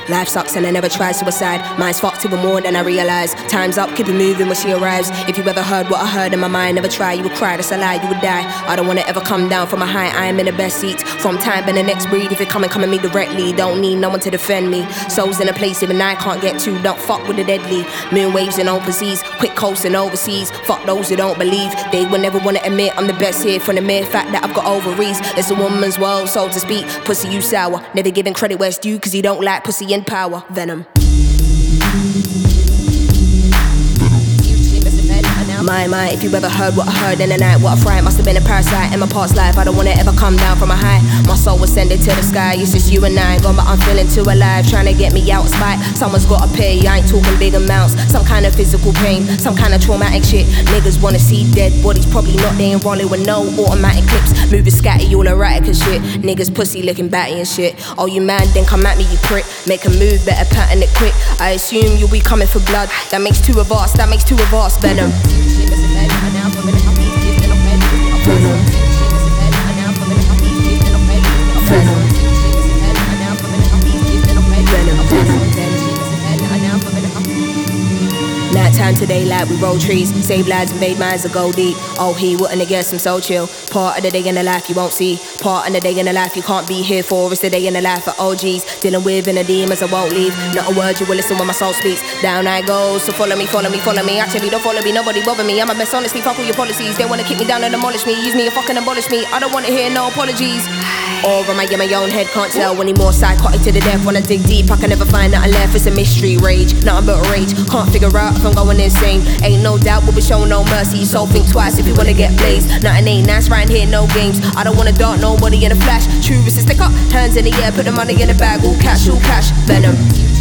Life sucks and I never tried suicide. Mine's fucked even more than I realise. Time's up, keep it moving when she arrives. If you ever heard what I heard in my mind, never try, you would cry, that's a lie, you would die. I don't wanna ever come down from a high, I am in the best seat. From time and the next breed, if you come at me directly, don't need no one to defend me. Souls in a place even I can't get to, don't fuck with the deadly. Moon waves in open seas, quick coasting overseas. Fuck those who don't believe, they will never wanna admit I'm the best here. From the mere fact that I've got ovaries, it's a woman's world, so to speak. Pussy you sour, never giving credit where it's due, cause you don't like pussy in power. Venom. My, if you ever heard what I heard in the night, what I fright, must have been a parasite in my past life. I don't wanna ever come down from a high. My soul ascended to the sky, it's just you and I. Gone, but I'm feeling too alive, trying to get me out of spite. Someone's gotta pay, I ain't talking big amounts. Some kind of physical pain, some kind of traumatic shit. Niggas wanna see dead bodies, probably not, they ain't rolling with no automatic clips. Moving scatty, all erratic and shit. Niggas pussy looking batty and shit. Oh, you man, then come at me, you prick. Make a move, better pattern it quick. I assume you'll be coming for blood. That makes two of us, Venom. Night time today, like we roll trees. Save lives, invade minds, that go deep. Oh, he wouldn't have guessed I'm so chill. Part of the day in the life you won't see. Part of the day in the life you can't be here for. It's the day in the life of OGs. Dealing with inner demons I won't leave. Not a word you will listen when my soul speaks. Down I go, so follow me. Actually don't follow me, nobody bother me. I'm a mess, honestly, fuck all your policies. They wanna kick me down and demolish me. Use me and fucking abolish me. I don't wanna hear no apologies. Or am I in my own head, can't tell anymore. Psychotic to the death, wanna dig deep, I can never find nothing left. It's a mystery, rage, nothing but rage. Can't figure out if I'm going insane. Ain't no doubt we'll be showing no mercy. So think twice if you wanna get blazed. Nothing ain't nice right here, no games. I don't wanna dart nobody in a flash. True, it's a stick up, hands in the air, put the money in the bag. All cash, Venom.